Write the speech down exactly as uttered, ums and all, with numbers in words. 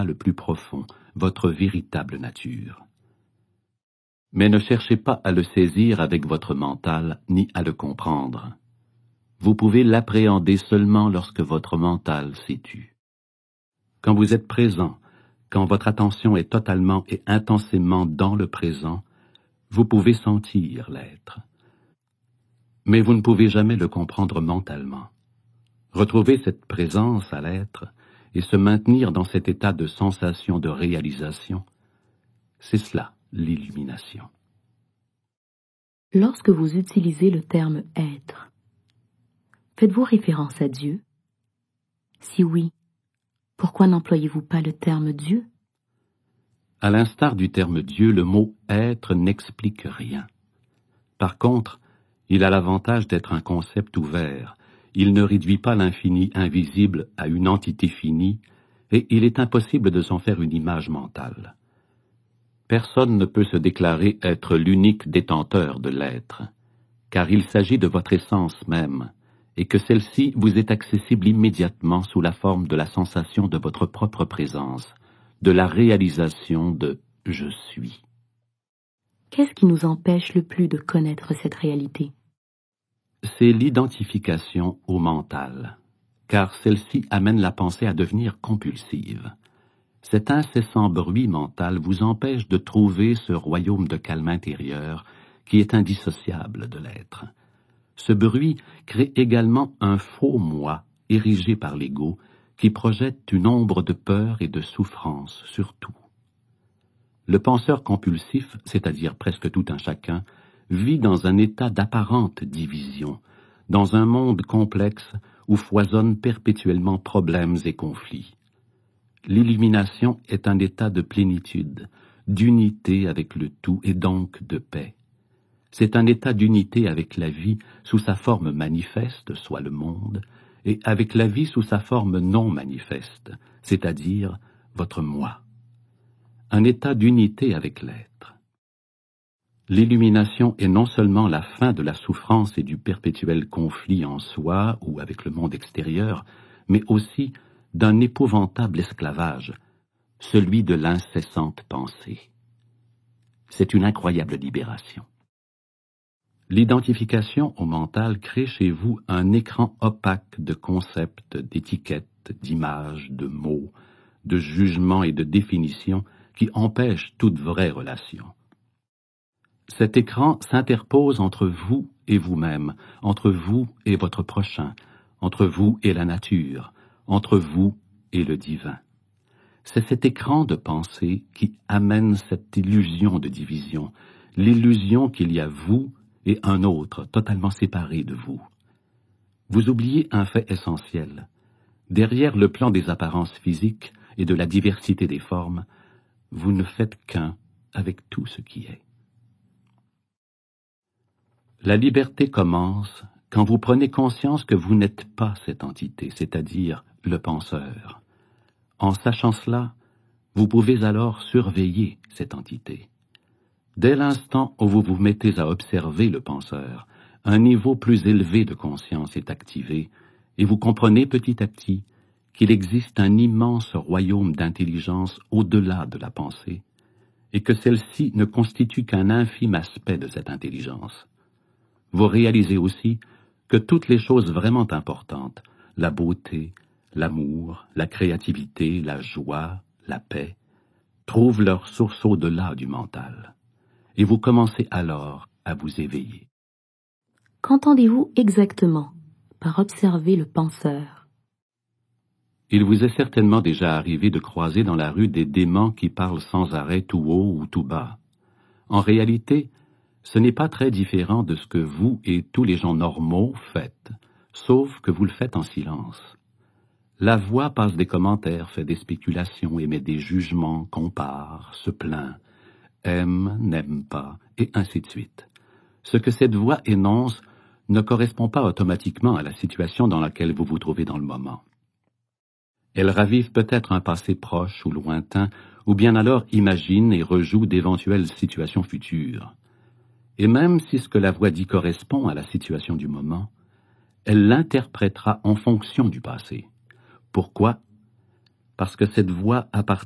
le plus profond, votre véritable nature. Mais ne cherchez pas à le saisir avec votre mental, ni à le comprendre. Vous pouvez l'appréhender seulement lorsque votre mental s'est tu. Quand vous êtes présent, quand votre attention est totalement et intensément dans le présent, vous pouvez sentir l'être. Mais vous ne pouvez jamais le comprendre mentalement. Retrouver cette présence à l'être et se maintenir dans cet état de sensation de réalisation, c'est cela, l'illumination. Lorsque vous utilisez le terme « être », faites-vous référence à Dieu? Si oui, pourquoi n'employez-vous pas le terme « Dieu » ? À l'instar du terme Dieu, le mot « être » n'explique rien. Par contre, il a l'avantage d'être un concept ouvert. Il ne réduit pas l'infini invisible à une entité finie, et il est impossible de s'en faire une image mentale. Personne ne peut se déclarer être l'unique détenteur de l'être, car il s'agit de votre essence même, et que celle-ci vous est accessible immédiatement sous la forme de la sensation de votre propre présence, de la réalisation de « je suis ». Qu'est-ce qui nous empêche le plus de connaître cette réalité? C'est l'identification au mental, car celle-ci amène la pensée à devenir compulsive. Cet incessant bruit mental vous empêche de trouver ce royaume de calme intérieur qui est indissociable de l'être. Ce bruit crée également un faux moi érigé par l'ego qui projette une ombre de peur et de souffrance sur tout. Le penseur compulsif, c'est-à-dire presque tout un chacun, vit dans un état d'apparente division, dans un monde complexe où foisonnent perpétuellement problèmes et conflits. L'illumination est un état de plénitude, d'unité avec le tout et donc de paix. C'est un état d'unité avec la vie sous sa forme manifeste, soit le monde, et avec la vie sous sa forme non manifeste, c'est-à-dire votre moi. Un état d'unité avec l'être. L'illumination est non seulement la fin de la souffrance et du perpétuel conflit en soi ou avec le monde extérieur, mais aussi d'un épouvantable esclavage, celui de l'incessante pensée. C'est une incroyable libération. L'identification au mental crée chez vous un écran opaque de concepts, d'étiquettes, d'images, de mots, de jugements et de définitions qui empêche toute vraie relation. Cet écran s'interpose entre vous et vous-même, entre vous et votre prochain, entre vous et la nature, entre vous et le divin. C'est cet écran de pensée qui amène cette illusion de division, l'illusion qu'il y a vous et un autre totalement séparé de vous. Vous oubliez un fait essentiel. Derrière le plan des apparences physiques et de la diversité des formes, vous ne faites qu'un avec tout ce qui est. La liberté commence quand vous prenez conscience que vous n'êtes pas cette entité, c'est-à-dire le penseur. En sachant cela, vous pouvez alors surveiller cette entité. Dès l'instant où vous vous mettez à observer le penseur, un niveau plus élevé de conscience est activé et vous comprenez petit à petit qu'il existe un immense royaume d'intelligence au-delà de la pensée et que celle-ci ne constitue qu'un infime aspect de cette intelligence. Vous réalisez aussi que toutes les choses vraiment importantes, la beauté, l'amour, la créativité, la joie, la paix, trouvent leur source au-delà du mental. Et vous commencez alors à vous éveiller. Qu'entendez-vous exactement par observer le penseur? Il vous est certainement déjà arrivé de croiser dans la rue des démons qui parlent sans arrêt tout haut ou tout bas. En réalité, ce n'est pas très différent de ce que vous et tous les gens normaux faites, sauf que vous le faites en silence. La voix passe des commentaires, fait des spéculations, émet des jugements, compare, se plaint, aime, n'aime pas, et ainsi de suite. Ce que cette voix énonce ne correspond pas automatiquement à la situation dans laquelle vous vous trouvez dans le moment. Elle ravive peut-être un passé proche ou lointain, ou bien alors imagine et rejoue d'éventuelles situations futures. Et même si ce que la voix dit correspond à la situation du moment, elle l'interprétera en fonction du passé. Pourquoi? Parce que cette voix appartient